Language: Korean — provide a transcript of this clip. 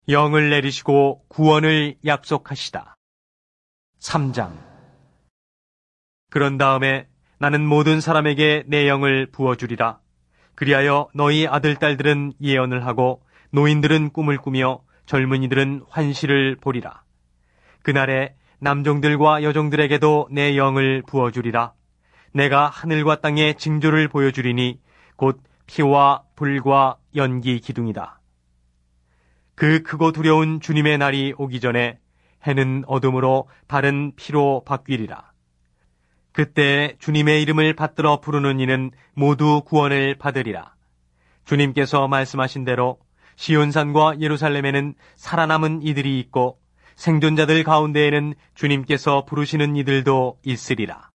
영을 내리시고 구원을 약속하시다. 3장. 그런 다음에 나는 모든 사람에게 내 영을 부어주리라. 그리하여 너희 아들, 딸들은 예언을 하고 노인들은 꿈을 꾸며 젊은이들은 환시를 보리라. 그날에 남종들과 여종들에게도 내 영을 부어주리라. 내가 하늘과 땅에 징조를 보여주리니 곧 피와 불과 연기 기둥이다. 그 크고 두려운 주님의 날이 오기 전에 해는 어둠으로 달은 피로 바뀌리라. 그때 주님의 이름을 받들어 부르는 이는 모두 구원을 받으리라. 주님께서 말씀하신 대로 시온산과 예루살렘에는 살아남은 이들이 있고 생존자들 가운데에는 주님께서 부르시는 이들도 있으리라.